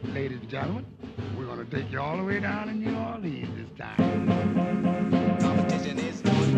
Ladies and gentlemen, we're going to take you all the way down to New Orleans this time. Competition is on.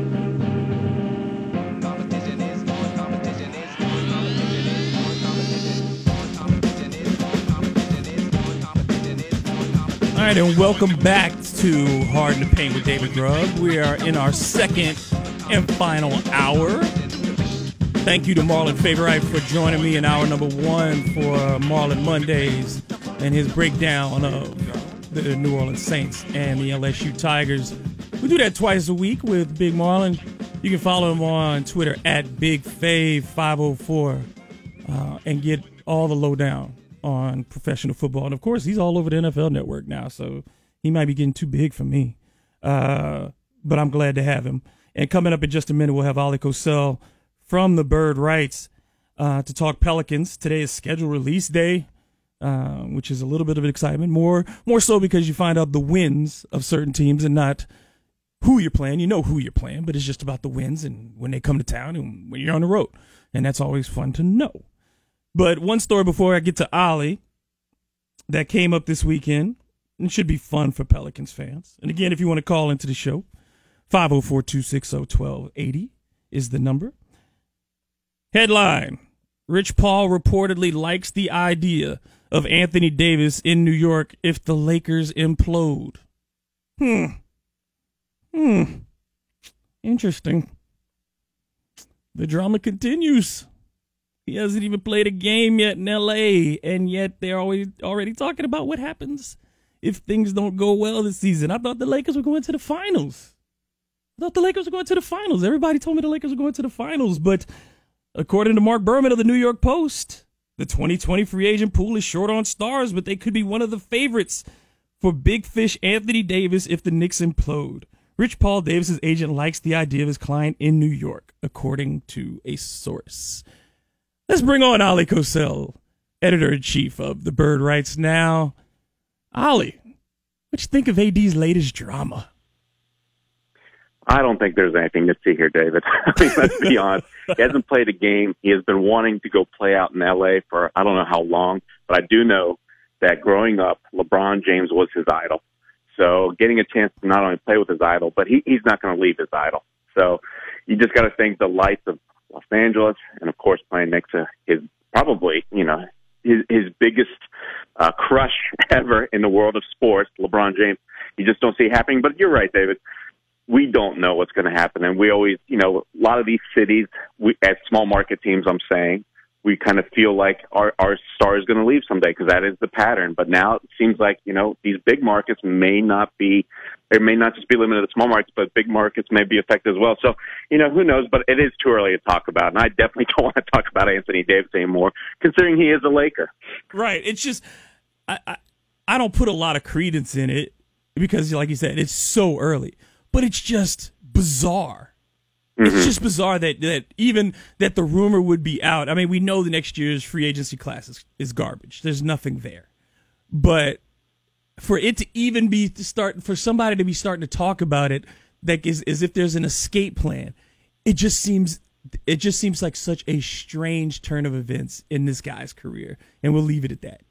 Competition is on. Competition is on. Competition is on. Competition is on. Competition is on. Competition is on. All right, and welcome back to Hard in the Paint with David Grubb. We are in our second and final hour. Thank you to Marlon Favorite for joining me in hour number one for Marlon Mondays and his breakdown of the New Orleans Saints and the LSU Tigers. We do that twice a week with Big Marlon. You can follow him on Twitter at BigFave504 and get all the lowdown on professional football. And, of course, he's all over the NFL Network now, so he might be getting too big for me. But I'm glad to have him. And coming up in just a minute, we'll have Ali Cosell from the Bird Writes to talk Pelicans. Today is schedule release day, which is a little bit of an excitement. More so because you find out the wins of certain teams and not who you're playing. You know who you're playing, but it's just about the wins and when they come to town and when you're on the road. And that's always fun to know. But one story before I get to Ali that came up this weekend, and it should be fun for Pelicans fans. And again, if you want to call into the show, 504-260-1280 is the number. Headline: Rich Paul reportedly likes the idea of Anthony Davis in New York if the Lakers implode. Interesting. The drama continues. He hasn't even played a game yet in L.A., and yet they're already talking about what happens if things don't go well this season. I thought the Lakers were going to the finals. Everybody told me the Lakers were going to the finals, but according to Mark Berman of the New York Post, the 2020 free agent pool is short on stars, but they could be one of the favorites for big fish Anthony Davis if the Knicks implode. Rich Paul, Davis's agent, likes the idea of his client in New York, according to a source. Let's bring on Ali Cosell, editor-in-chief of The Bird Writes now. Ali, what you think of AD's latest drama? I don't think there's anything to see here, David. I mean, let's be honest. He hasn't played a game. He has been wanting to go play out in L.A. for I don't know how long, but I do know that growing up, LeBron James was his idol. So getting a chance to not only play with his idol, but he's not going to leave his idol. So you just got to think the lights of Los Angeles and, of course, playing next to his probably, his biggest crush ever in the world of sports, LeBron James. You just don't see it happening. But you're right, David. We don't know what's going to happen. And we always, a lot of these cities, as small market teams, I'm saying, we kind of feel like our star is going to leave someday because that is the pattern. But now it seems like, these big markets may not just be limited to small markets, but big markets may be affected as well. So, who knows? But it is too early to talk about. And I definitely don't want to talk about Anthony Davis anymore, considering he is a Laker. Right. It's just, I don't put a lot of credence in it because, like you said, it's so early. But it's just bizarre. Mm-hmm. It's just bizarre that even that the rumor would be out. I mean, we know the next year's free agency class is garbage. There's nothing there. But for it to even for somebody to be starting to talk about it, that is as if there's an escape plan. It just seems like such a strange turn of events in this guy's career, and we'll leave it at that.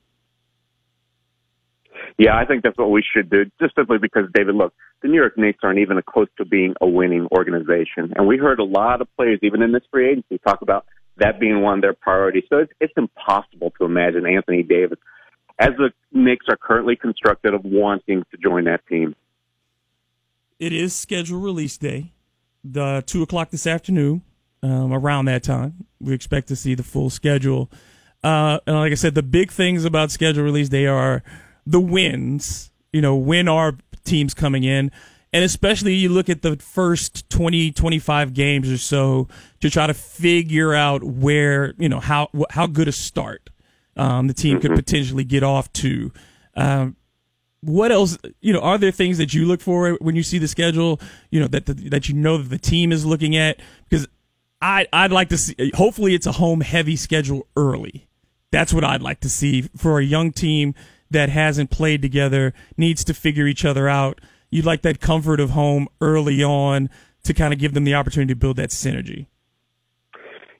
Yeah, I think that's what we should do, just simply because, David, look, the New York Knicks aren't even close to being a winning organization. And we heard a lot of players, even in this free agency, talk about that being one of their priorities. So it's impossible to imagine Anthony Davis, as the Knicks are currently constructed, of wanting to join that team. It is schedule release day, the 2 o'clock this afternoon, around that time. We expect to see the full schedule. And like I said, the big things about schedule release day are the wins, when our teams coming in, and especially you look at the first 20, 25 games or so to try to figure out where, how good a start the team could potentially get off to. What else, are there things that you look for when you see the schedule, that the team is looking at? Because I'd like to see, hopefully it's a home heavy schedule early. That's what I'd like to see for a young team that hasn't played together, needs to figure each other out. You'd like that comfort of home early on to kind of give them the opportunity to build that synergy.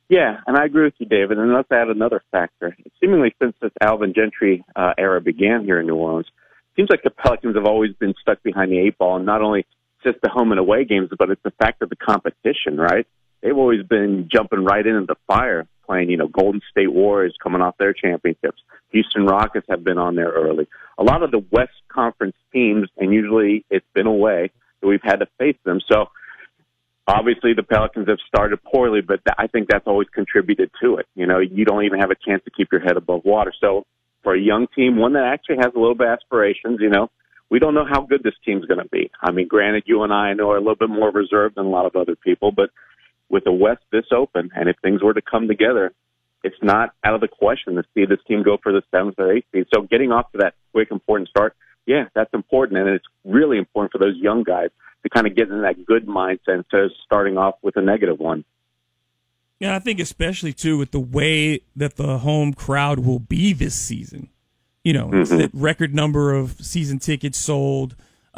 Yeah, and I agree with you, David. And let's add another factor. Seemingly since this Alvin Gentry era began here in New Orleans, it seems like the Pelicans have always been stuck behind the eight ball, and not only just the home and away games, but it's the fact of the competition, right? They've always been jumping right into the fire, playing, Golden State Warriors coming off their championships. Houston Rockets have been on there early. A lot of the West Conference teams, and usually it's been away, that we've had to face them. So obviously the Pelicans have started poorly, but I think that's always contributed to it. You don't even have a chance to keep your head above water. So for a young team, one that actually has a little bit of aspirations, we don't know how good this team's going to be. I mean, granted, you and I know are a little bit more reserved than a lot of other people, but with the West this open, and if things were to come together, it's not out of the question to see this team go for the 7th or 8th seed. So getting off to that quick, important start, yeah, that's important, and it's really important for those young guys to kind of get in that good mindset instead of starting off with a negative one. Yeah, I think especially, too, with the way that the home crowd will be this season. It's that record number of season tickets sold,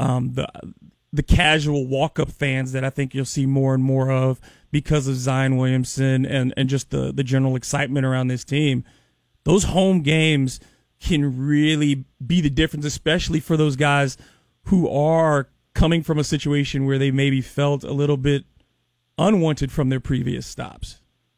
the casual walk-up fans that I think you'll see more and more of because of Zion Williamson and just the general excitement around this team. Those home games can really be the difference, especially for those guys who are coming from a situation where they maybe felt a little bit unwanted from their previous stops.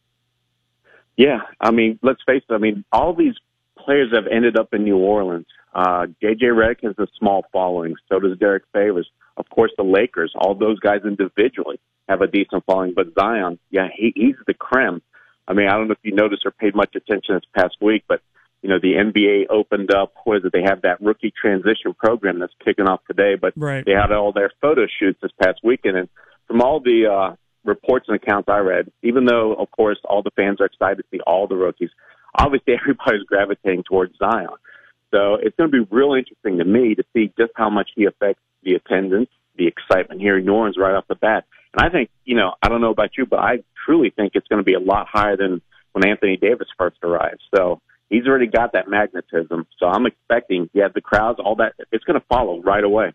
Yeah, I mean, let's face it. All these players have ended up in New Orleans. J.J. Redick has a small following. So does Derek Favors. Of course, the Lakers, all those guys individually have a decent following. But Zion, yeah, he's the creme. I don't know if you noticed or paid much attention this past week, but, the NBA opened up, they have that rookie transition program that's kicking off today. But right. They had all their photo shoots this past weekend. And from all the reports and accounts I read, even though, of course, all the fans are excited to see all the rookies, obviously everybody's gravitating towards Zion. So it's going to be real interesting to me to see just how much he affects the attendance, the excitement here in New Orleans right off the bat. And I think, I don't know about you, but I truly think it's going to be a lot higher than when Anthony Davis first arrived. So he's already got that magnetism. So I'm expecting, the crowds, all that, it's going to follow right away.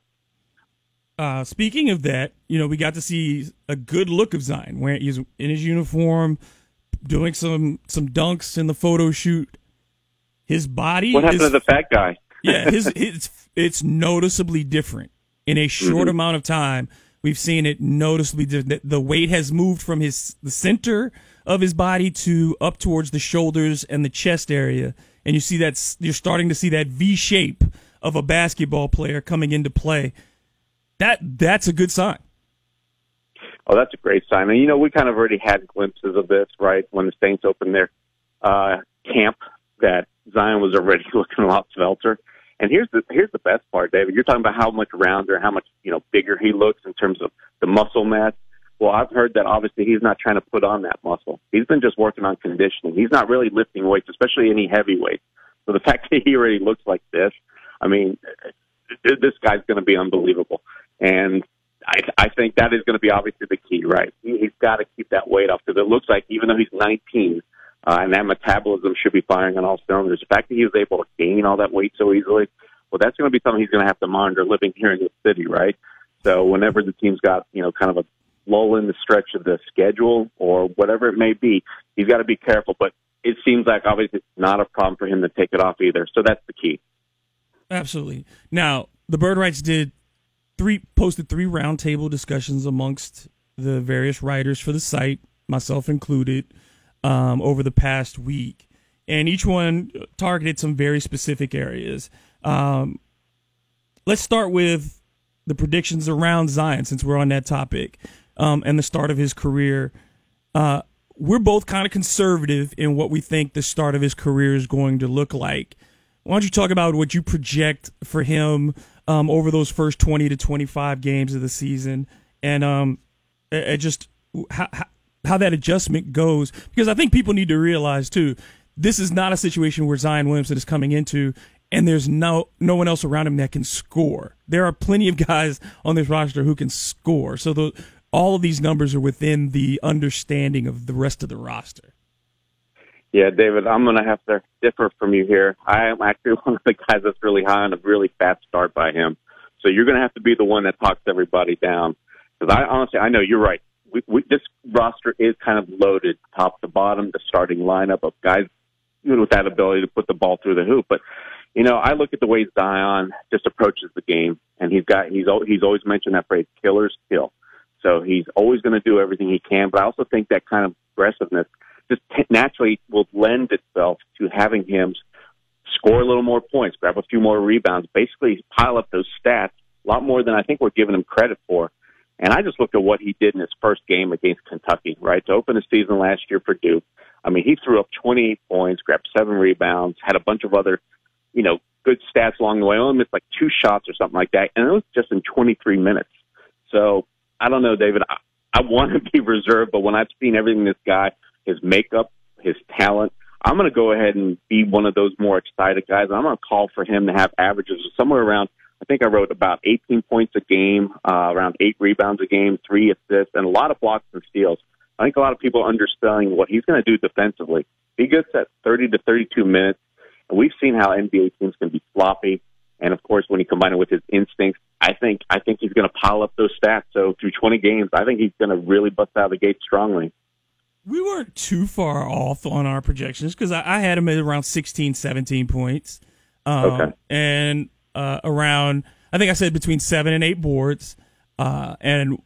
Speaking of that, we got to see a good look of Zion, where he's in his uniform, doing some dunks in the photo shoot. His body. What happened to the fat guy? Yeah, it's noticeably different in a short amount of time. We've seen it noticeably different. The weight has moved from the center of his body to up towards the shoulders and the chest area, and you see that you're starting to see that V shape of a basketball player coming into play. That's a good sign. Oh, that's a great sign. And, we kind of already had glimpses of this, right, when the Saints opened their camp, that Zion was already looking a lot svelter. And here's the best part, David. You're talking about how much rounder, how much, bigger he looks in terms of the muscle mass. Well, I've heard that obviously he's not trying to put on that muscle. He's been just working on conditioning. He's not really lifting weights, especially any heavy weights. So the fact that he already looks like this, this guy's going to be unbelievable. And I think that is going to be obviously the key, right? He's got to keep that weight off, because it looks like even though he's 19, and that metabolism should be firing on all cylinders, the fact that he was able to gain all that weight so easily, well, that's going to be something he's going to have to monitor living here in the city, right? So whenever the team's got, kind of a lull in the stretch of the schedule or whatever it may be, he's got to be careful. But it seems like obviously it's not a problem for him to take it off either. So that's the key. Absolutely. Now, the Bird Writes posted 3 roundtable discussions amongst the various writers for the site, myself included, over the past week. And each one targeted some very specific areas. Let's start with the predictions around Zion, since we're on that topic, and the start of his career. We're both kind of conservative in what we think the start of his career is going to look like. Why don't you talk about what you project for him over those first 20 to 25 games of the season, and just how that adjustment goes? Because I think people need to realize, too, this is not a situation where Zion Williamson is coming into and there's no one else around him that can score. There are plenty of guys on this roster who can score. So all of these numbers are within the understanding of the rest of the roster. Yeah, David, I'm going to have to differ from you here. I am actually one of the guys that's really high on a really fast start by him. So you're going to have to be the one that talks everybody down. Because I know you're right. this roster is kind of loaded top to bottom, the starting lineup of guys with that ability to put the ball through the hoop. But, I look at the way Zion just approaches the game, and he's always mentioned that phrase, killer's kill. So he's always going to do everything he can. But I also think that kind of aggressiveness just naturally will lend itself to having him score a little more points, grab a few more rebounds, basically pile up those stats a lot more than I think we're giving him credit for. And I just looked at what he did in his first game against Kentucky, right, to open the season last year for Duke. I mean, he threw up 28 points, grabbed 7 rebounds, had a bunch of other, good stats along the way. Only missed like 2 shots or something like that, and it was just in 23 minutes. So I don't know, David. I want to be reserved, but when I've seen everything this guy, his makeup, his talent, I'm going to go ahead and be one of those more excited guys. I'm going to call for him to have averages somewhere around, I think I wrote about 18 points a game, around 8 rebounds a game, 3 assists, and a lot of blocks and steals. I think a lot of people are understanding what he's going to do defensively. He gets at 30 to 32 minutes, and we've seen how NBA teams can be sloppy. And, of course, when you combine it with his instincts, I think he's going to pile up those stats. So through 20 games, I think he's going to really bust out of the gate strongly. We weren't too far off on our projections because I had him at around 16, 17 points. Okay. And around, I think I said between 7 and 8 boards, and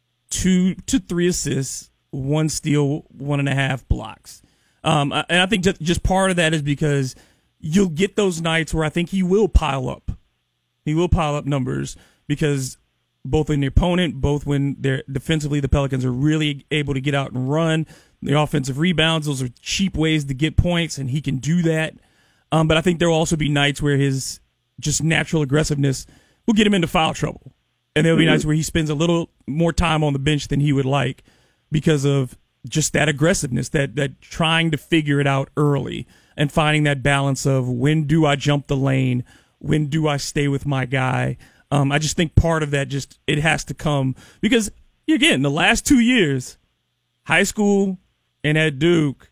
2 to 3 assists, 1 steal, 1.5 blocks. And I think just part of that is because you'll get those nights where I think he will pile up. He will pile up numbers because both in the opponent, both when they're defensively, the Pelicans are really able to get out and run. The offensive rebounds, those are cheap ways to get points, and he can do that. But I think there will also be nights where his just natural aggressiveness will get him into foul trouble. And there'll be nights where he spends a little more time on the bench than he would like because of just that aggressiveness, that trying to figure it out early and finding that balance of when do I jump the lane, when do I stay with my guy. I just think part of that it has to come because, again, the last 2 years, high school and at Duke,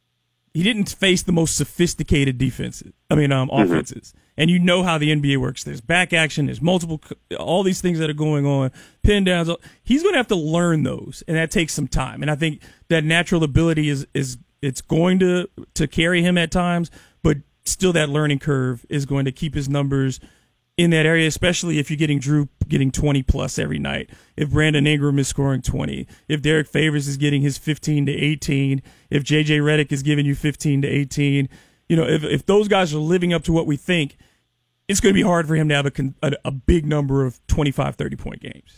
he didn't face the most sophisticated offenses. And you know how the NBA works. There's back action. There's multiple, all these things that are going on, pin downs. He's going to have to learn those, and that takes some time. And I think that natural ability is it's going to carry him at times, but still that learning curve is going to keep his numbers in that area, especially if you're getting Drew getting 20-plus every night, if Brandon Ingram is scoring 20, if Derek Favors is getting his 15 to 18, if J.J. Redick is giving you 15 to 18, if those guys are living up to what we think, it's going to be hard for him to have a big number of 25, 30-point games.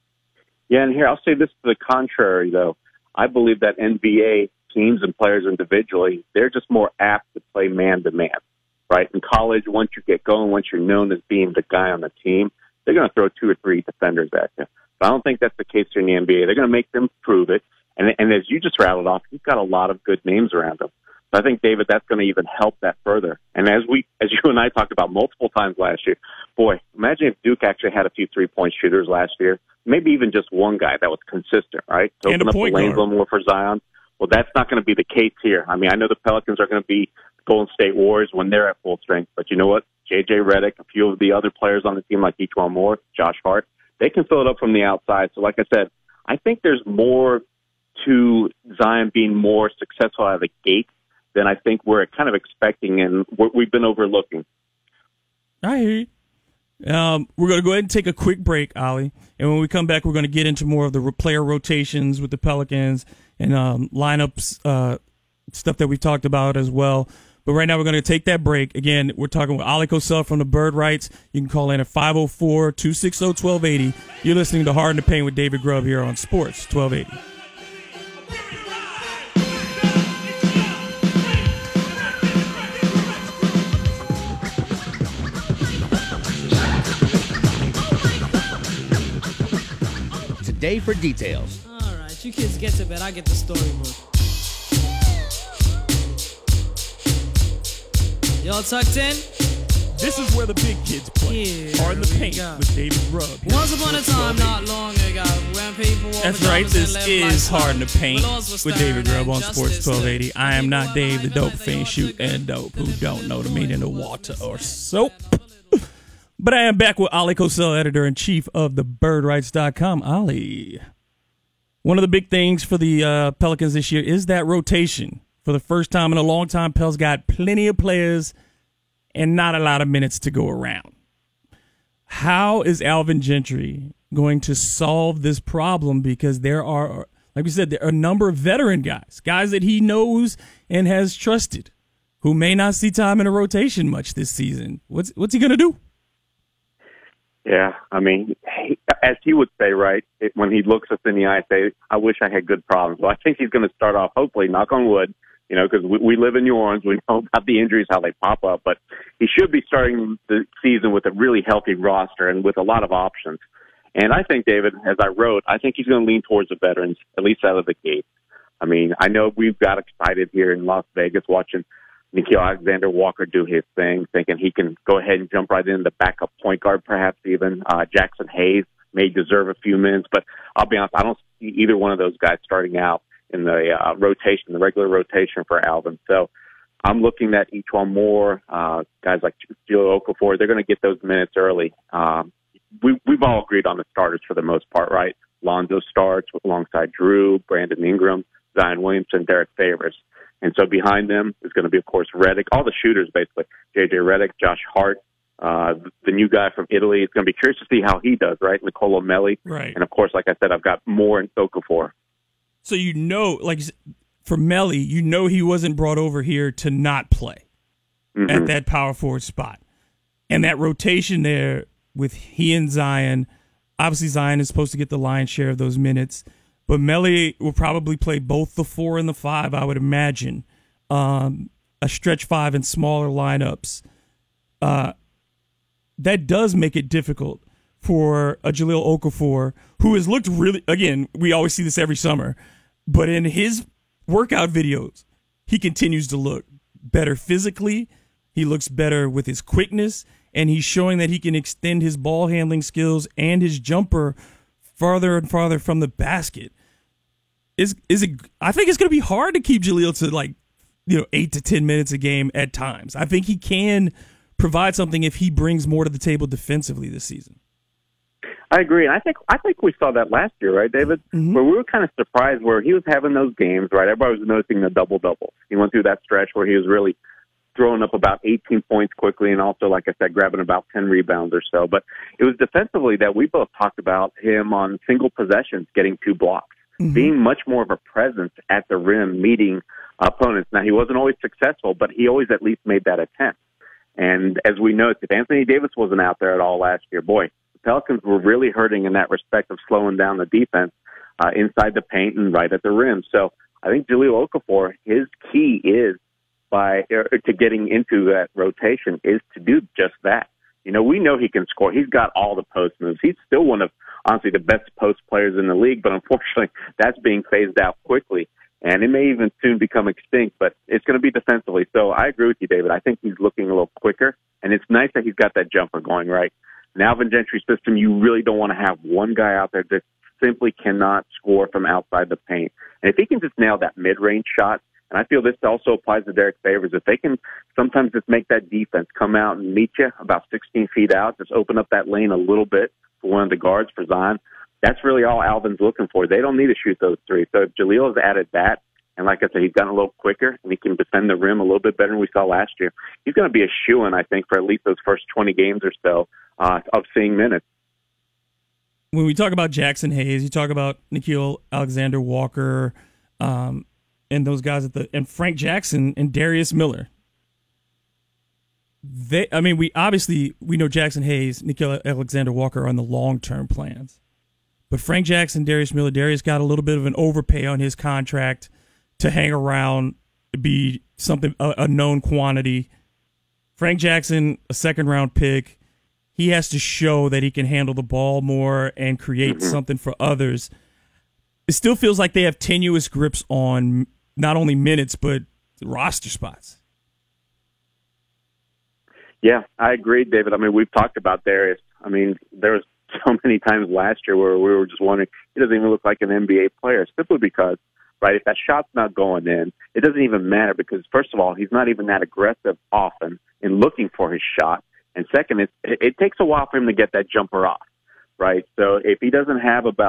Yeah, and here, I'll say this to the contrary, though. I believe that NBA teams and players individually, they're just more apt to play man-to-man. Right? In college, once you get going, once you're known as being the guy on the team, they're going to throw 2 or 3 defenders at you. But I don't think that's the case here in the NBA. They're going to make them prove it. And as you just rattled off, he's got a lot of good names around him. So I think, David, that's going to even help that further. And as you and I talked about multiple times last year, boy, imagine if Duke actually had a few 3-point shooters last year, maybe even just one guy that was consistent, right? To open up the lanes a little more for Zion. Well, that's not going to be the case here. I mean, I know the Pelicans are going to be Golden State Warriors when they're at full strength. But you know what? J.J. Redick, a few of the other players on the team like E'Twaun Moore, Josh Hart, they can fill it up from the outside. So like I said, I think there's more to Zion being more successful out of the gate than I think we're kind of expecting and what we've been overlooking. I hear you. We're going to go ahead and take a quick break, Ali. And when we come back, we're going to get into more of the player rotations with the Pelicans and lineups, stuff that we've talked about as well. But right now we're going to take that break. Again, we're talking with Ali Kosel from the Bird Rights. You can call in at 504-260-1280. You're listening to Hard in the Paint with David Grubb here on Sports 1280. Today for details. All right, you kids get to bed. I get the storybook. Y'all tucked in? This is where the big kids play. Here Hard in the Paint we go. with David Grubb. Once upon a time, not long ago, when people were That's right. This is Hard in the Paint with David Grubb on Sports 1280. I am not Dave, the dope fiend shooting dope who don't know the meaning of water or soap. But I am back with Ali Kosel, editor-in-chief of thebirdrights.com. Ali. One of the big things for the Pelicans this year is that rotation. For the first time in a long time, Pel's got plenty of players and not a lot of minutes to go around. How is Alvin Gentry going to solve this problem? Because there are, like we said, there are a number of veteran guys that he knows and has trusted, who may not see time in a rotation much this season. What's he going to do? Yeah, I mean, as he would say, right, when he looks us in the eye, say, I wish I had good problems. Well, I think he's going to start off, hopefully, knock on wood, because we live in New Orleans. We know about the injuries, how they pop up. But he should be starting the season with a really healthy roster and with a lot of options. And I think, David, as I wrote, I think he's going to lean towards the veterans, at least out of the gate. I mean, I know we've got excited here in Las Vegas watching Nickeil Alexander-Walker do his thing, thinking he can go ahead and jump right in the backup point guard, perhaps even. Jackson Hayes may deserve a few minutes, but I'll be honest, I don't see either one of those guys starting out in the rotation, the regular rotation for Alvin. So I'm looking at E'Twaun Moore, guys like Jahlil Okafor. They're going to get those minutes early. We've all agreed on the starters for the most part, right? Lonzo starts alongside Drew, Brandon Ingram, Zion Williamson, Derek Favors. And so behind them is going to be, of course, Redick, all the shooters, basically. J.J. Redick, Josh Hart, the new guy from Italy. It's going to be curious to see how he does, right? Nicolo Melli. Right. And, of course, like I said, I've got Moore and Okafor. So like for Melli, he wasn't brought over here to not play at that power forward spot. And that rotation there with he and Zion, obviously Zion is supposed to get the lion's share of those minutes, but Melli will probably play both the 4 and the 5, I would imagine. A stretch 5 in smaller lineups. That does make it difficult for a Jahlil Okafor, who has looked really, again, we always see this every summer, but in his workout videos, he continues to look better physically. He looks better with his quickness, and he's showing that he can extend his ball handling skills and his jumper farther and farther from the basket. I think it's going to be hard to keep Jahlil to 8 to 10 minutes a game at times. I think he can provide something if he brings more to the table defensively this season. I agree. And I think we saw that last year, right, David? Mm-hmm. Where we were kind of surprised where he was having those games, right? Everybody was noticing the double-double. He went through that stretch where he was really throwing up about 18 points quickly and also, like I said, grabbing about 10 rebounds or so. But it was defensively that we both talked about him on single possessions getting 2 blocks, being much more of a presence at the rim, meeting opponents. Now, he wasn't always successful, but he always at least made that attempt. And as we know, if Anthony Davis wasn't out there at all last year, boy, the Pelicans were really hurting in that respect of slowing down the defense inside the paint and right at the rim. So I think Jahlil Okafor, his key is to getting into that rotation is to do just that. We know he can score. He's got all the post moves. He's still one of, honestly, the best post players in the league, but unfortunately that's being phased out quickly. And it may even soon become extinct, but it's going to be defensively. So I agree with you, David. I think he's looking a little quicker, and it's nice that he's got that jumper going, right? In Alvin Gentry's system, you really don't want to have one guy out there that simply cannot score from outside the paint. And if he can just nail that mid-range shot, and I feel this also applies to Derek Favors, if they can sometimes just make that defense come out and meet you about 16 feet out, just open up that lane a little bit for one of the guards for Zion, that's really all Alvin's looking for. They don't need to shoot those 3. So if Jahlil has added that, and like I said, he's gotten a little quicker, and he can defend the rim a little bit better than we saw last year, he's going to be a shoo-in, I think, for at least those first 20 games or so of seeing minutes. When we talk about Jackson Hayes, you talk about Nickeil Alexander-Walker, and those guys and Frank Jackson and Darius Miller. We know Jackson Hayes, Nickeil Alexander-Walker are on the long-term plans. But Frank Jackson, Darius got a little bit of an overpay on his contract to hang around, be something, a known quantity. Frank Jackson, a second-round pick. He has to show that he can handle the ball more and create something for others. It still feels like they have tenuous grips on not only minutes, but roster spots. Yeah, I agree, David. We've talked about Darius. There was so many times last year where we were just wondering, he doesn't even look like an NBA player, simply because, right, if that shot's not going in, it doesn't even matter because, first of all, he's not even that aggressive often in looking for his shot. And second, it takes a while for him to get that jumper off, right? So if he doesn't have about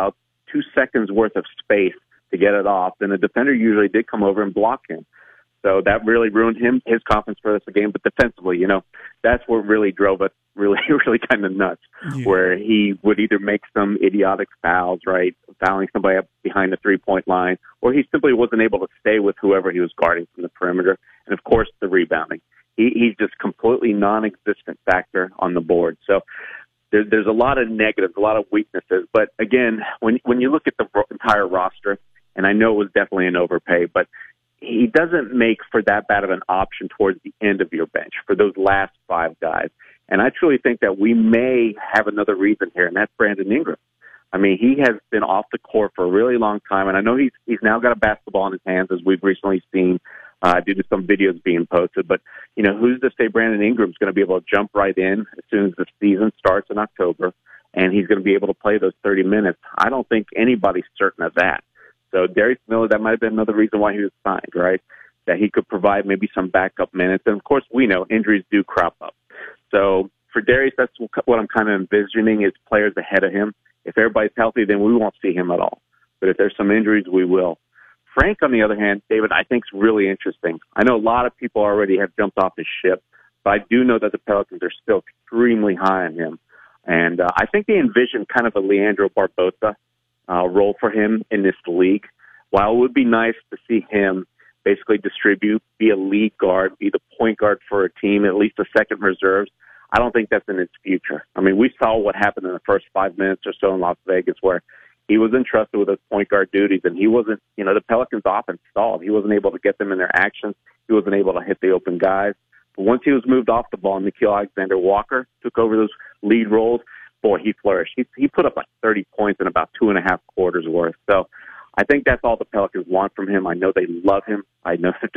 2 seconds worth of space to get it off, then the defender usually did come over and block him. So that really ruined his confidence for this game. But defensively, that's what really drove us really kind of nuts, where he would either make some idiotic fouls, right, fouling somebody up behind the three-point line, or he simply wasn't able to stay with whoever he was guarding from the perimeter. And, of course, the rebounding. He's just completely non-existent factor on the board. So there's a lot of negatives, a lot of weaknesses. But, again, when you look at the entire roster, and I know it was definitely an overpay, but he doesn't make for that bad of an option towards the end of your bench for those last 5 guys. And I truly think that we may have another reason here, and that's Brandon Ingram. I mean, he has been off the court for a really long time, and I know he's now got a basketball in his hands, as we've recently seen due to some videos being posted. But, who's to say Brandon Ingram's going to be able to jump right in as soon as the season starts in October, and he's going to be able to play those 30 minutes? I don't think anybody's certain of that. So Darius Miller, that might have been another reason why he was signed, right? That he could provide maybe some backup minutes. And, of course, we know injuries do crop up. So for Darius, that's what I'm kind of envisioning is players ahead of him. If everybody's healthy, then we won't see him at all. But if there's some injuries, we will. Frank, on the other hand, David, I think is really interesting. I know a lot of people already have jumped off his ship, but I do know that the Pelicans are still extremely high on him. And I think they envision kind of a Leandro Barbosa role for him in this league. While it would be nice to see him basically distribute, be a lead guard, be the point guard for a team, at least a second reserves, I don't think that's in its future. I mean, we saw what happened in the first 5 minutes or so in Las Vegas where he was entrusted with his point guard duties, and he wasn't, the Pelicans' offense stalled. He wasn't able to get them in their actions. He wasn't able to hit the open guys. But once he was moved off the ball, Nickeil Alexander-Walker took over those lead roles. Boy, he flourished. He put up like 30 points in about 2.5 quarters worth. So I think that's all the Pelicans want from him. I know they love him. I know that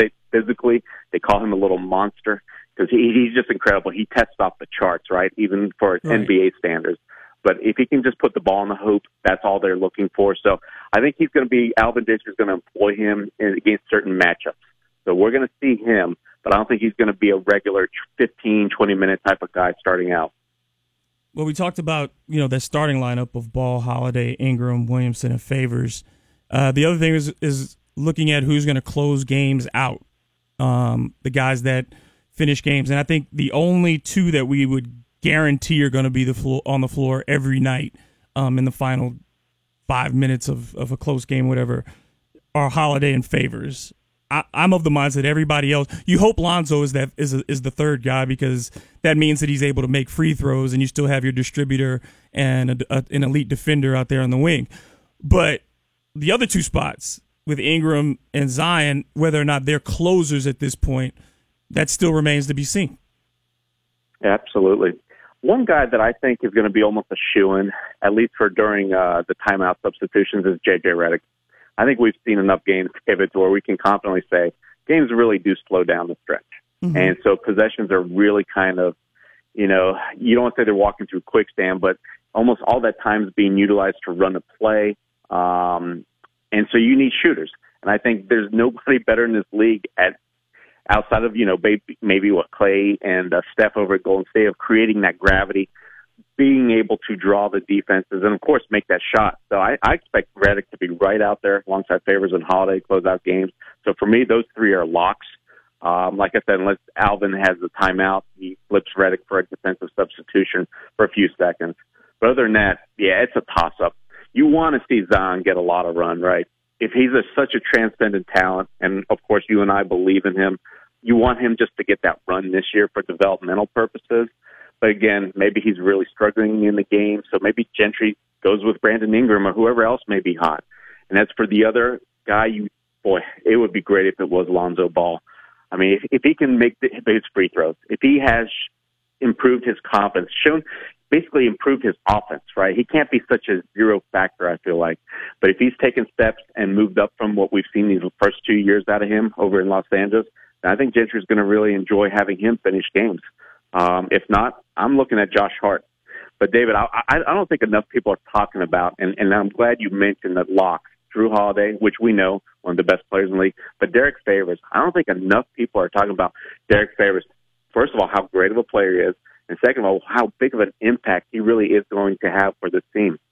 they call him a little monster because he's just incredible. He tests off the charts, right, even for NBA standards. But if he can just put the ball in the hoop, that's all they're looking for. So I think Alvin Ditch is going to employ him against certain matchups. So we're going to see him, but I don't think he's going to be a regular 15, 20-minute type of guy starting out. Well, we talked about, that starting lineup of Ball, Holiday, Ingram, Williamson, and Favors. The other thing is looking at who's going to close games out, the guys that finish games. And I think the only two that we would guarantee are going to be on the floor every night in the final 5 minutes of a close game, whatever, are Holiday and Favors. I'm of the mindset everybody else. You hope Lonzo is the third guy because that means that he's able to make free throws and you still have your distributor and an elite defender out there on the wing. But the other two spots with Ingram and Zion, whether or not they're closers at this point, that still remains to be seen. Absolutely. One guy that I think is going to be almost a shoo-in, at least for during the timeout substitutions, is J.J. Redick. I think we've seen enough games pivot to where we can confidently say games really do slow down the stretch. Mm-hmm. And so possessions are really kind of, you don't want to say they're walking through quicksand, but almost all that time is being utilized to run a play. And so you need shooters. And I think there's nobody better in this league outside of, maybe what Clay and Steph over at Golden State of creating that gravity, being able to draw the defenses, and, of course, make that shot. So I expect Redick to be right out there alongside Favors and Holiday, close out games. So for me, those three are locks. Like I said, unless Alvin has the timeout, he flips Redick for a defensive substitution for a few seconds. But other than that, yeah, it's a toss-up. You want to see Zion get a lot of run, right? If he's such a transcendent talent, and, of course, you and I believe in him, you want him just to get that run this year for developmental purposes. But again, maybe he's really struggling in the game, so maybe Gentry goes with Brandon Ingram or whoever else may be hot. And that's for the other guy. It would be great if it was Lonzo Ball. I mean, if he can make his free throws, if he has improved his confidence, basically improved his offense, right? He can't be such a zero factor, I feel like. But if he's taken steps and moved up from what we've seen these first 2 years out of him over in Los Angeles, then I think Gentry's going to really enjoy having him finish games. If not, I'm looking at Josh Hart. But, David, I don't think enough people are talking about, and I'm glad you mentioned the locks, Drew Holiday, which we know, one of the best players in the league, but Derek Favors. I don't think enough people are talking about Derek Favors. First of all, how great of a player he is, and second of all, how big of an impact he really is going to have for this team.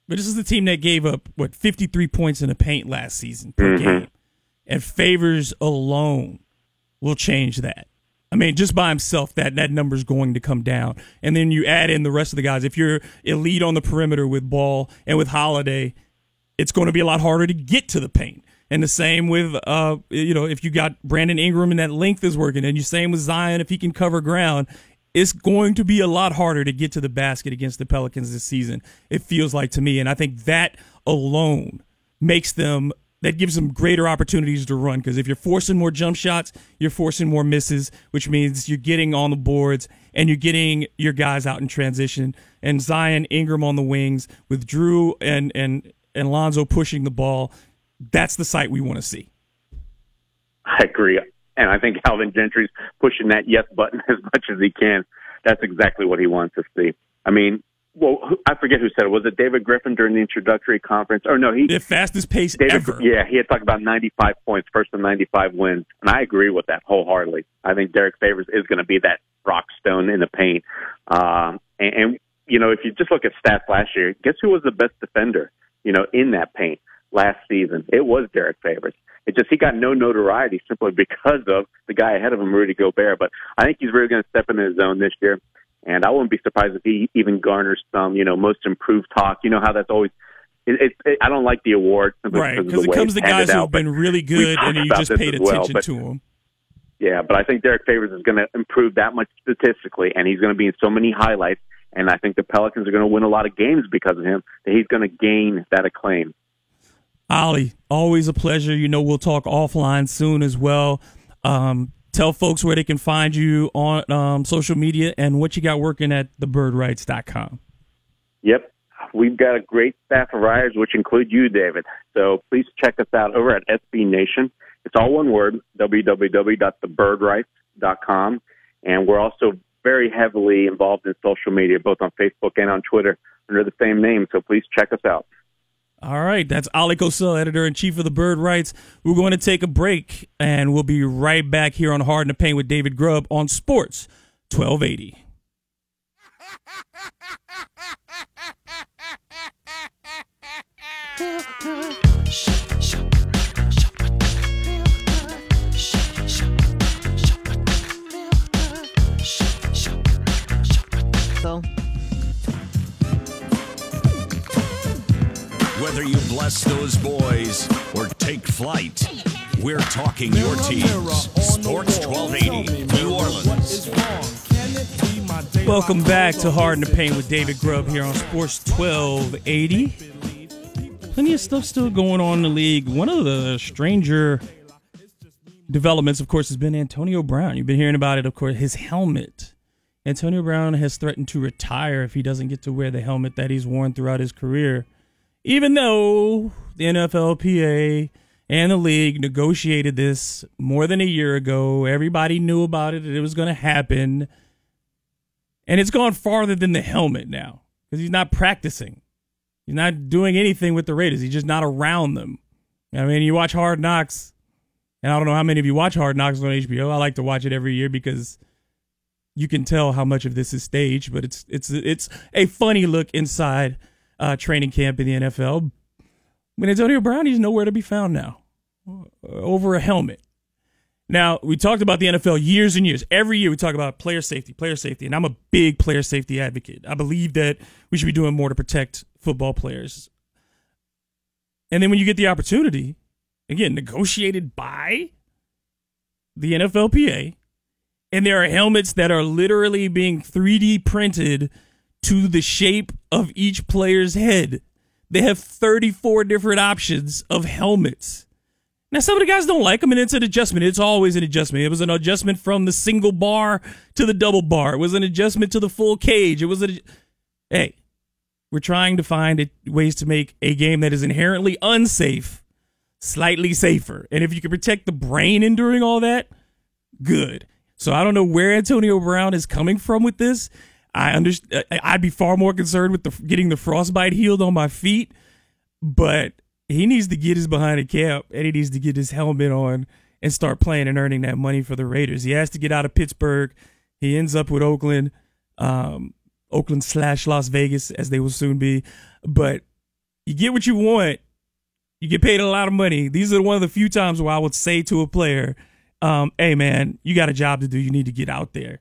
But this is the team that gave up, 53 points in the paint last season per game. And Favors alone will change that. I mean, just by himself, that number's going to come down. And then you add in the rest of the guys. If you're elite on the perimeter with Ball and with Holiday, it's going to be a lot harder to get to the paint. And the same with, if you got Brandon Ingram and that length is working, and you same with Zion, if he can cover ground, it's going to be a lot harder to get to the basket against the Pelicans this season, it feels like to me. And I think that alone that gives them greater opportunities to run, because if you're forcing more jump shots, you're forcing more misses, which means you're getting on the boards and you're getting your guys out in transition. And Zion, Ingram on the wings with Drew and Lonzo pushing the ball, that's the sight we want to see. I agree. And I think Alvin Gentry's pushing that yes button as much as he can. That's exactly what he wants to see. I mean, I forget who said it. Was it David Griffin during the introductory conference? Or no, the fastest pace ever. Yeah, he had talked about 95 points, first of 95 wins. And I agree with that wholeheartedly. I think Derek Favors is going to be that rock stone in the paint. And if you just look at stats last year, guess who was the best defender, in that paint last season? It was Derek Favors. He got no notoriety simply because of the guy ahead of him, Rudy Gobert. But I think he's really going to step into his zone this year. And I wouldn't be surprised if he even garners some, most improved talk. You know how that's always I don't like the award. Right, because it comes to guys who have been really good and you just paid attention to them. Yeah, but I think Derek Favors is going to improve that much statistically, and he's going to be in so many highlights. And I think the Pelicans are going to win a lot of games because of him, that he's going to gain that acclaim. Ollie, always a pleasure. We'll talk offline soon as well. Tell folks where they can find you on social media and what you got working at thebirdrights.com. Yep. We've got a great staff of writers, which include you, David. So please check us out over at SB Nation. It's all one word, www.thebirdrights.com. And we're also very heavily involved in social media, both on Facebook and on Twitter under the same name. So please check us out. All right, that's Ollie Cosell, editor-in-chief of the Bird Rights. We're going to take a break, and we'll be right back here on Hard in the Paint with David Grubb on Sports 1280. Whether you bless those boys or take flight, we're talking your teams. Sports 1280, New Orleans. Welcome back to Hard in the Paint with David Grubb here on Sports 1280. Plenty of stuff still going on in the league. One of the stranger developments, of course, has been Antonio Brown. You've been hearing about it, of course, his helmet. Antonio Brown has threatened to retire if he doesn't get to wear the helmet that he's worn throughout his career, even though the NFLPA and the league negotiated this more than a year ago. Everybody knew about it, that it was going to happen. And it's gone farther than the helmet now because he's not practicing. He's not doing anything with the Raiders. He's just not around them. I mean, you watch Hard Knocks, and I don't know how many of you watch Hard Knocks on HBO. I like to watch it every year because you can tell how much of this is staged, but it's a funny look inside training camp in the NFL. When Antonio Brown, he's nowhere to be found now over a helmet. Now, we talked about the NFL years and years. Every year we talk about player safety, and I'm a big player safety advocate. I believe that we should be doing more to protect football players. And then when you get the opportunity, again, negotiated by the NFLPA, and there are helmets that are literally being 3D printed to the shape of each player's head. They have 34 different options of helmets. Now, some of the guys don't like them, and it's an adjustment. It's always an adjustment. It was an adjustment from the single bar to the double bar. It was an adjustment to the full cage. Hey, we're trying to find ways to make a game that is inherently unsafe slightly safer. And if you can protect the brain in doing all that, good. So I don't know where Antonio Brown is coming from with this. I'd be far more concerned with getting the frostbite healed on my feet, but he needs to get his behind a cap, and he needs to get his helmet on and start playing and earning that money for the Raiders. He has to get out of Pittsburgh. He ends up with Oakland/Las Vegas, as they will soon be. But you get what you want. You get paid a lot of money. These are one of the few times where I would say to a player, hey, man, you got a job to do. You need to get out there.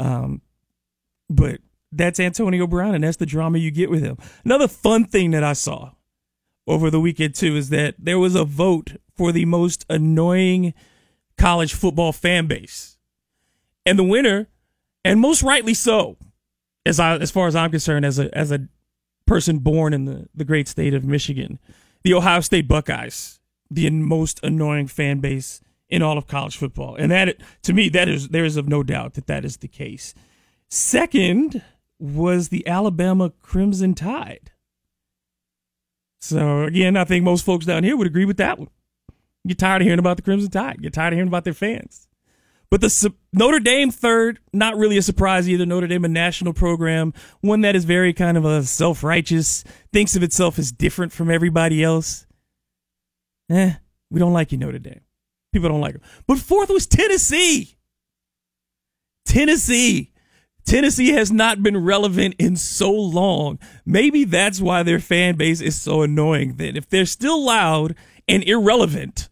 But that's Antonio Brown, and that's the drama you get with him. Another fun thing that I saw over the weekend, too, is that there was a vote for the most annoying college football fan base. And the winner, and most rightly so, as far as I'm concerned, as a person born in the great state of Michigan, the Ohio State Buckeyes, the most annoying fan base in all of college football. And that, to me, there is of no doubt that is the case. Second was the Alabama Crimson Tide. So, again, I think most folks down here would agree with that one. Get tired of hearing about the Crimson Tide. Get tired of hearing about their fans. But the Notre Dame third, not really a surprise either. Notre Dame, a national program, one that is very kind of a self-righteous, thinks of itself as different from everybody else. We don't like you, Notre Dame. People don't like them. But fourth was Tennessee. Tennessee has not been relevant in so long. Maybe that's why their fan base is so annoying. That if they're still loud and irrelevant,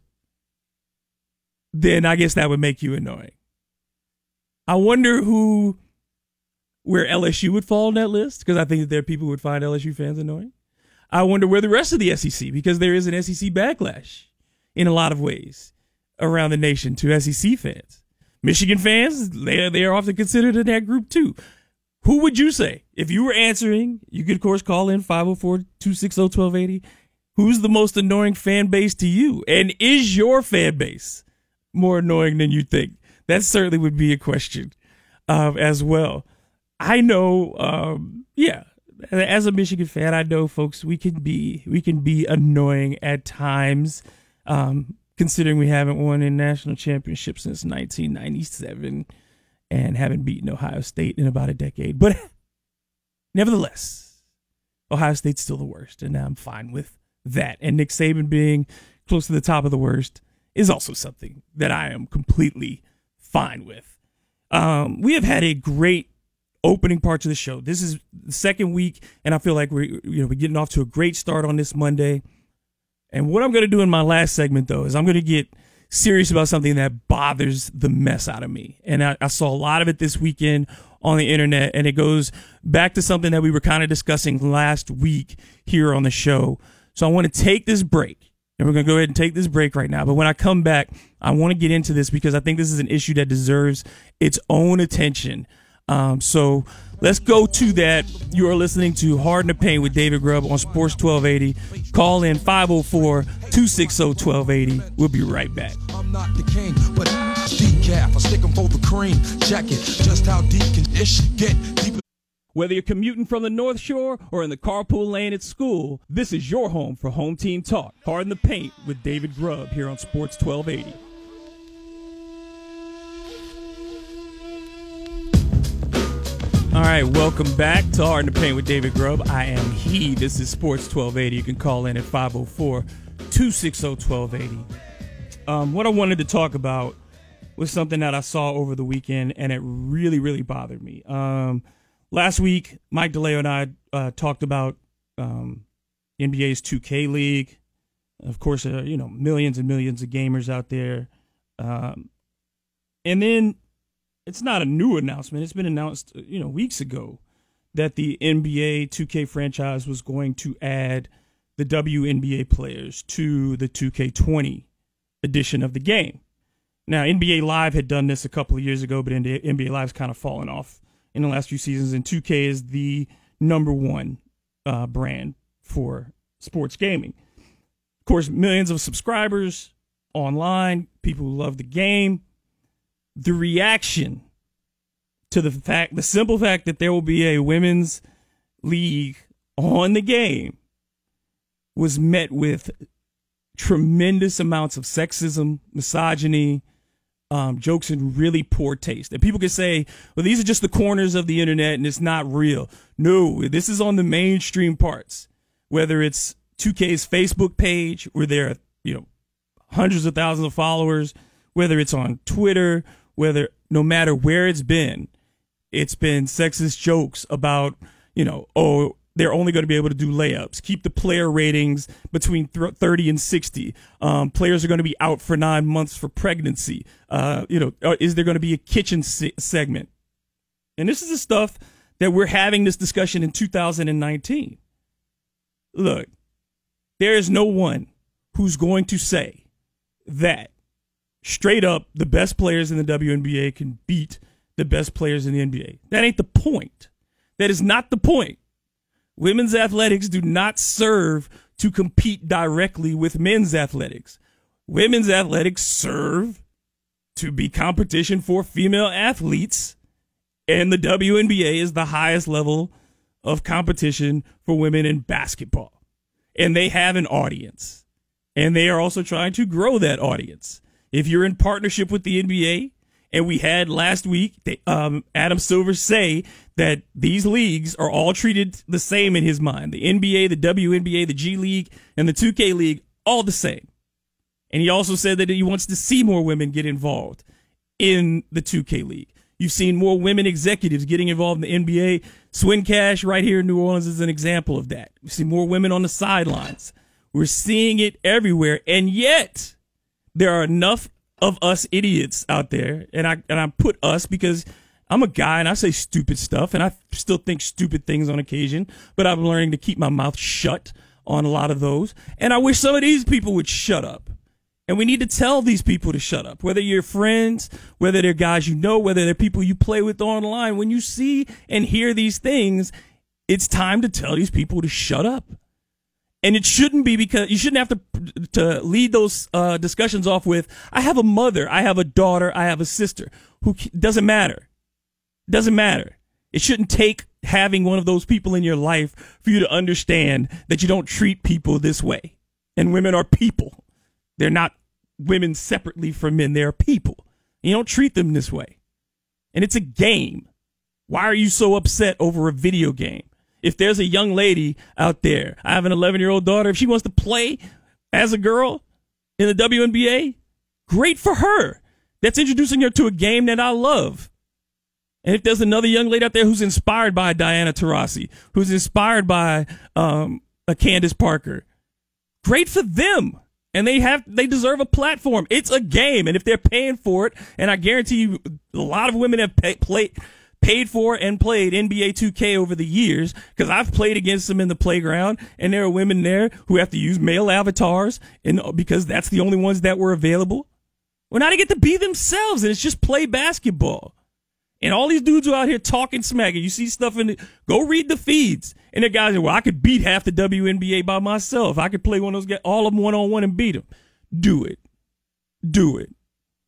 then I guess that would make you annoying. I wonder where LSU would fall on that list, because I think that there are people who would find LSU fans annoying. I wonder where the rest of the SEC, because there is an SEC backlash in a lot of ways around the nation to SEC fans. Michigan fans, they are often considered in that group too. Who would you say? If you were answering, you could, of course, call in 504-260-1280. Who's the most annoying fan base to you? And is your fan base more annoying than you think? That certainly would be a question as well. I know, as a Michigan fan, I know, folks, we can be annoying at times, considering we haven't won a national championship since 1997 and haven't beaten Ohio State in about a decade. But nevertheless, Ohio State's still the worst, and I'm fine with that. And Nick Saban being close to the top of the worst is also something that I am completely fine with. We have had a great opening part to the show. This is the second week, and I feel like we're getting off to a great start on this Monday. And what I'm going to do in my last segment, though, is I'm going to get serious about something that bothers the mess out of me. And I saw a lot of it this weekend on the internet, and it goes back to something that we were kind of discussing last week here on the show. So I want to take this break, and we're going to go ahead and take this break right now. But when I come back, I want to get into this because I think this is an issue that deserves its own attention. So let's go to that. You are listening to Hard in the Paint with David Grubb on Sports 1280. Call in 504-260-1280. We'll be right back. I'm not the king, but decaf. I stick 'em for the cream. Check it. Just how deep can ish get? Deep. Whether you're commuting from the North Shore or in the carpool lane at school, this is your home for Home Team Talk. Hard in the Paint with David Grubb here on Sports 1280. All right, welcome back to Hard in the Paint with David Grubb. I am he. This is Sports 1280. You can call in at 504-260-1280. What I wanted to talk about was something that I saw over the weekend, and it really, really bothered me. Last week, Mike DeLeo and I talked about NBA's 2K League. Of course, millions and millions of gamers out there. And then it's not a new announcement. It's been announced, weeks ago that the NBA 2K franchise was going to add the WNBA players to the 2K20 edition of the game. Now, NBA Live had done this a couple of years ago, but NBA Live's kind of fallen off in the last few seasons, and 2K is the number one brand for sports gaming. Of course, millions of subscribers online, people who love the game. The reaction to the simple fact that there will be a women's league on the game was met with tremendous amounts of sexism, misogyny, jokes in really poor taste. And people can say, well, these are just the corners of the internet and it's not real. No, this is on the mainstream parts, whether it's 2K's Facebook page where there are, hundreds of thousands of followers, whether it's on Twitter, no matter where it's been sexist jokes about, they're only going to be able to do layups. Keep the player ratings between 30 and 60. Players are going to be out for 9 months for pregnancy. Is there going to be a kitchen segment? And this is the stuff that we're having this discussion in 2019. Look, there is no one who's going to say that straight up the best players in the WNBA can beat the best players in the NBA. That ain't the point. That is not the point. Women's athletics do not serve to compete directly with men's athletics. Women's athletics serve to be competition for female athletes, and the WNBA is the highest level of competition for women in basketball. And they have an audience, and they are also trying to grow that audience. If you're in partnership with the NBA, and we had last week Adam Silver say that these leagues are all treated the same in his mind. The NBA, the WNBA, the G League, and the 2K League, all the same. And he also said that he wants to see more women get involved in the 2K League. You've seen more women executives getting involved in the NBA. Swin Cash right here in New Orleans is an example of that. We see more women on the sidelines. We're seeing it everywhere. And yet there are enough of us idiots out there, and I put us because I'm a guy and I say stupid stuff, and I still think stupid things on occasion, but I'm learning to keep my mouth shut on a lot of those. And I wish some of these people would shut up. And we need to tell these people to shut up, whether you're friends, whether they're guys you know, whether they're people you play with online. When you see and hear these things, it's time to tell these people to shut up. And it shouldn't be because you shouldn't have to lead those discussions off with, I have a mother, I have a daughter, I have a sister. Who doesn't matter. Doesn't matter. It shouldn't take having one of those people in your life for you to understand that you don't treat people this way. And women are people. They're not women separately from men. They're people. You don't treat them this way. And it's a game. Why are you so upset over a video game? If there's a young lady out there, I have an 11-year-old daughter, if she wants to play as a girl in the WNBA, great for her. That's introducing her to a game that I love. And if there's another young lady out there who's inspired by Diana Taurasi, who's inspired by a Candace Parker, great for them. And they deserve a platform. It's a game, and if they're paying for it, and I guarantee you, a lot of women have paid for and played NBA 2K over the years, because I've played against them in the playground, and there are women there who have to use male avatars, and because that's the only ones that were available. Well, now they get to be themselves, and it's just play basketball. And all these dudes are out here talking smack, and you see stuff in it. Go read the feeds. And the guys say, well, I could beat half the WNBA by myself. I could play one of those guys, all of them one-on-one and beat them. Do it. Do it.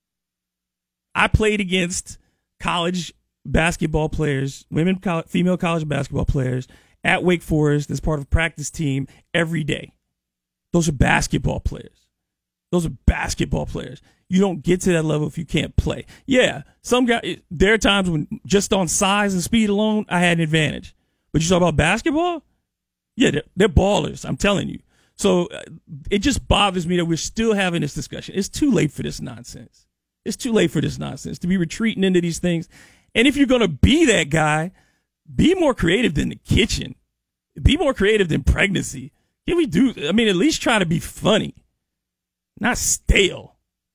I played against college basketball players, female college basketball players at Wake Forest as part of a practice team every day. Those are basketball players. Those are basketball players. You don't get to that level if you can't play. Yeah, some guys, there are times when just on size and speed alone, I had an advantage. But you talk about basketball? Yeah, they're ballers, I'm telling you. So it just bothers me that we're still having this discussion. It's too late for this nonsense. It's too late for this nonsense to be retreating into these things. And if you're going to be that guy, be more creative than the kitchen. Be more creative than pregnancy. At least try to be funny, not stale.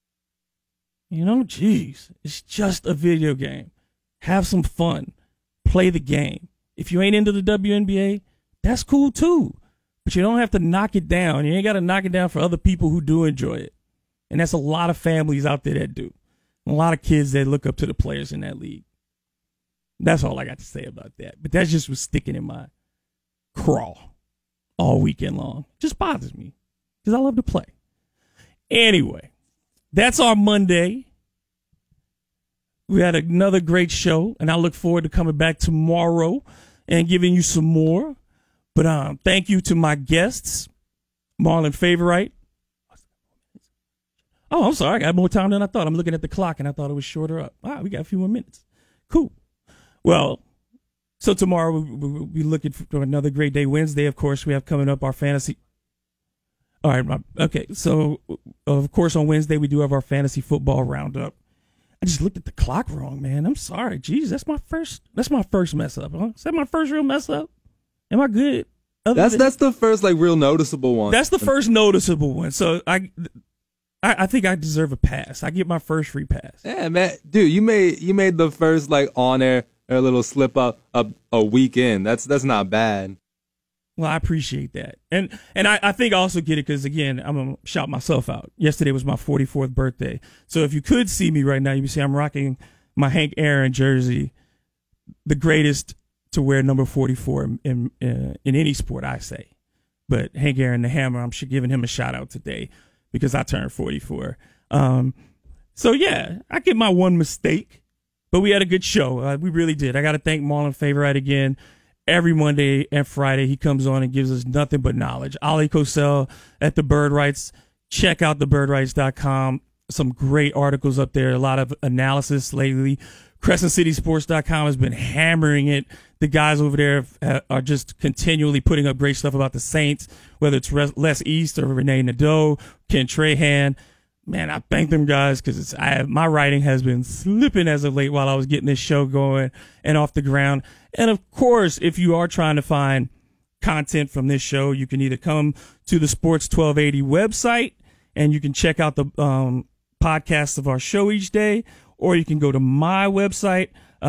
Geez, it's just a video game. Have some fun. Play the game. If you ain't into the WNBA, that's cool too. But you don't have to knock it down. You ain't got to knock it down for other people who do enjoy it. And that's a lot of families out there that do. A lot of kids that look up to the players in that league. That's all I got to say about that. But that just was sticking in my craw all weekend long. Just bothers me because I love to play. Anyway, that's our Monday. We had another great show, and I look forward to coming back tomorrow and giving you some more. But thank you to my guests, Marlon Favorite. Oh, I'm sorry. I got more time than I thought. I'm looking at the clock, and I thought it was shorter up. All right, we got a few more minutes. Cool. Well, so tomorrow we'll be looking for another great day. Wednesday, of course, we have coming up our fantasy. All right. Okay. So, of course, on Wednesday, we do have our fantasy football roundup. I just looked at the clock wrong, man. I'm sorry. Jeez, that's my first mess up. Huh? Is that my first real mess up? Am I good? That's the first like real noticeable one. That's the first noticeable one. So I think I deserve a pass. I get my first free pass. Yeah, man, dude, you made the first like on air a little slip up a week in. That's not bad. Well, I appreciate that, and I think I also get it because again, I'm gonna shout myself out. Yesterday was my 44th birthday, so if you could see me right now, you would see I'm rocking my Hank Aaron jersey, the greatest to wear number 44 in any sport, I say. But Hank Aaron, the Hammer, I'm giving him a shout out today because I turned 44. So yeah, I get my one mistake, but we had a good show. We really did. I got to thank Marlon Favorite again. Every Monday and Friday, he comes on and gives us nothing but knowledge. Ali Cosell at The Bird Rights. Check out thebirdrights.com. Some great articles up there. A lot of analysis lately. CrescentCitySports.com has been hammering it. The guys over there are just continually putting up great stuff about the Saints, whether it's Les East or Renee Nadeau, Ken Trahan. Man, I thank them guys because my writing has been slipping as of late while I was getting this show going and off the ground. And, of course, if you are trying to find content from this show, you can either come to the Sports 1280 website and you can check out the podcasts of our show each day, or you can go to my website,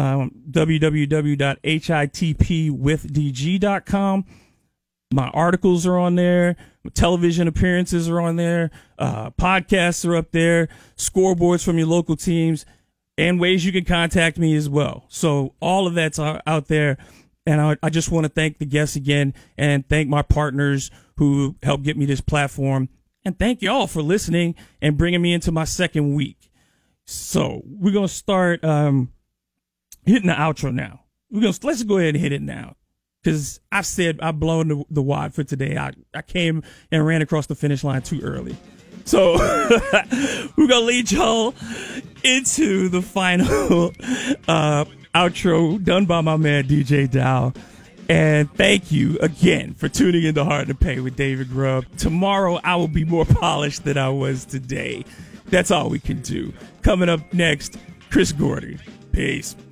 www.hitpwithdg.com. My articles are on there. My television appearances are on there. Podcasts are up there. Scoreboards from your local teams, and ways you can contact me as well. So all of that's out there. And I just want to thank the guests again and thank my partners who helped get me this platform. And thank y'all for listening and bringing me into my second week. So we're going to start hitting the outro now. Let's go ahead and hit it now. Because I've blown the wad for today. I came and ran across the finish line too early. So we're going to lead y'all into the final outro done by my man DJ Dow. And thank you again for tuning in to Hard to Pay with David Grubb. Tomorrow I will be more polished than I was today. That's all we can do. Coming up next, Chris Gordy. Peace.